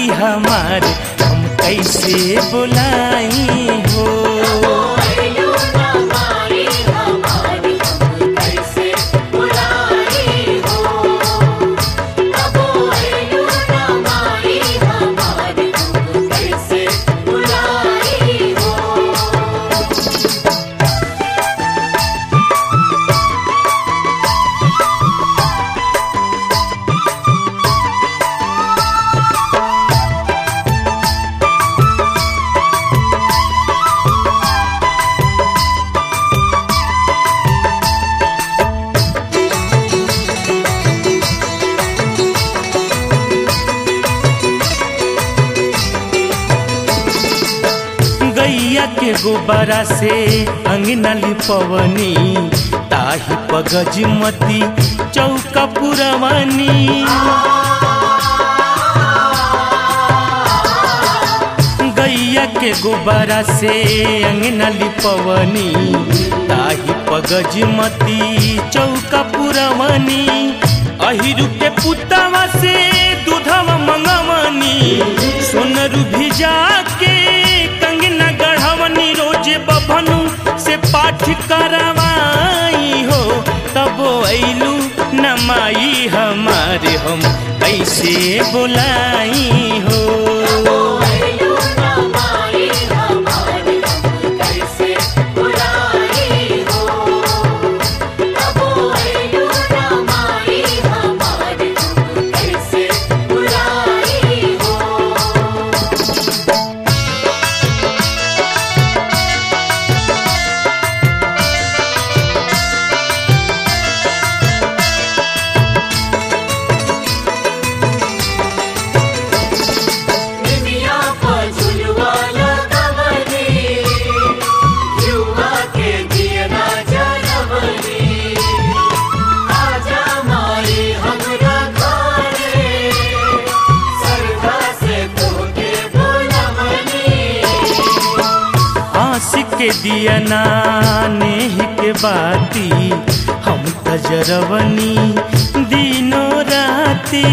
माई हमार हम कैसे बुलाई हो। गैया के गोबरा से अंगना लिपवनी ताही पगजमती चौका पुरवानी। गैया के गोबरा से अंगना लिपवनी ताही पगजमती चौका पुरवानी। अहिरु के पुतवा से दूधवा मंगवनी सोनरू भिजा के रोजे बभनु से पाठ करवाई हो। तब ऐलू न माई हमारे हम कैसे बुलाई हो। के दिया नेह के बाती हम तजरवनी दिनों राती।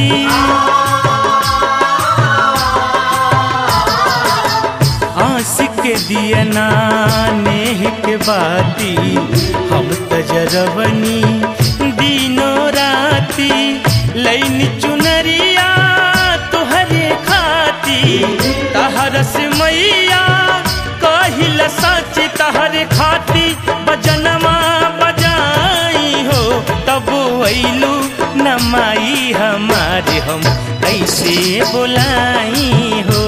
आशिक के दिया नेह के बाती हम तजरवनी दिनों राती। लैनी चुनरिया तोहरे खाती तहरस मैया कहिला सच तहरे खाती बजनमा बजाई हो। तब ऐलू न माई हमारे हम कैसे बुलाई हो।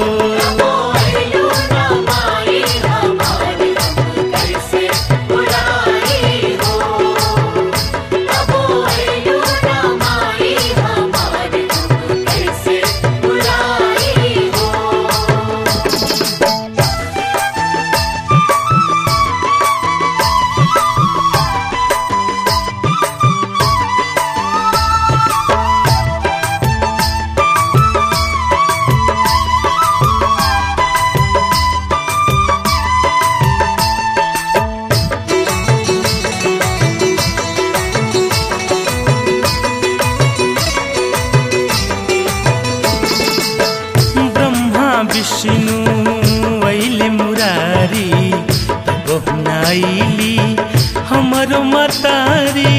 विष्णु वैले मुरारी तब नाइली हमरो मतारी।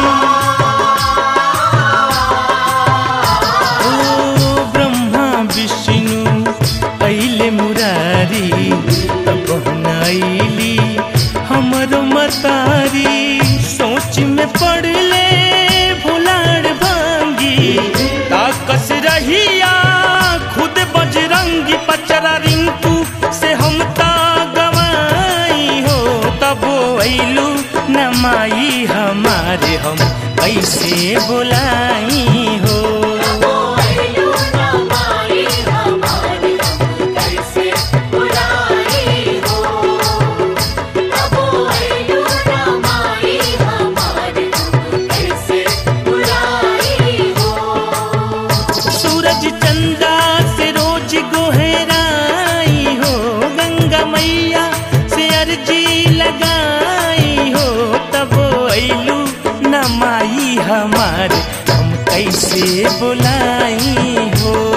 ओ ब्रह्मा विष्णु वैले मुरारी तब नाइली हमरो मतारी। सोच में पड़ ले भुलाड़ भांगी ताकस रहिया खुद बजरंगी पचरा रिंकू से हम ता गवाई हो। तब ऐलू न माई हमारे हम कैसे बुलाई हो। सूरज चंदा से रोज गोहराई हो। गंगा मैया से अर्जी लगाई हो। तब ऐलू न माई हमारे हम कैसे बुलाई हो।